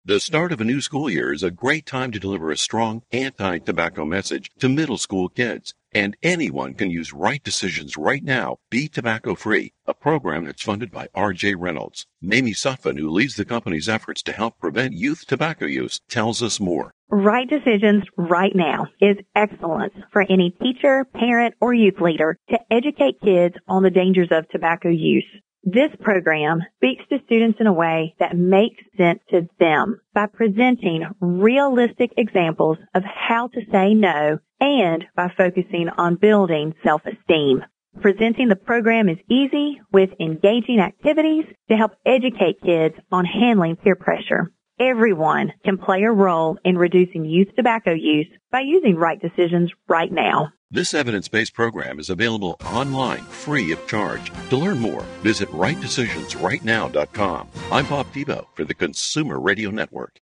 The start of a new school year is a great time to deliver a strong anti-tobacco message to middle school kids. And anyone can use Right Decisions right now. Be tobacco free, a program that's funded by R.J. Reynolds. Mamie Sutphin, who leads the company's efforts to help prevent youth tobacco use, tells us more. Right Decisions right now is excellent for any teacher, parent, or youth leader to educate kids on the dangers of tobacco use. This program speaks to students in a way that makes sense to them by presenting realistic examples of how to say no and by focusing on building self-esteem. Presenting the program is easy with engaging activities to help educate kids on handling peer pressure. Everyone can play a role in reducing youth tobacco use by using Right Decisions right now. This evidence-based program is available online, free of charge. To learn more, visit rightdecisionsrightnow.com. I'm Bob Tebow for the Consumer Radio Network.